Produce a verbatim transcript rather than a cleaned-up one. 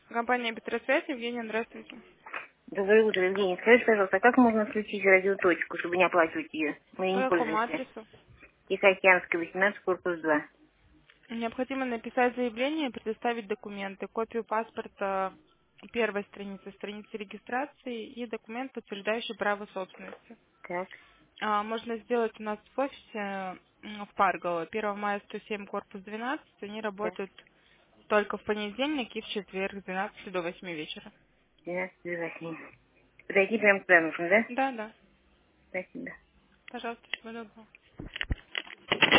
Компания Петросвязь, Евгения, здравствуйте. Доброе утро, Евгений. Скажите, пожалуйста, а как можно включить радиоточку, чтобы не оплачивать ее? Мы ей По не какому пользуемся. адресу? Тихоокеанская, восемнадцать, корпус два. Необходимо написать заявление и предоставить документы, копию паспорта первой страницы, страницы регистрации и документ, подтверждающий право собственности. Так, А, можно сделать у нас в офисе м, в Парголо, первого мая сто семь, корпус двенадцать. Они так, работают только в понедельник и в четверг с двенадцати до восьми вечера. двенадцать до восьми. Подойти прямо туда нужно, да? Да, да. Спасибо. Пожалуйста, всего доброго.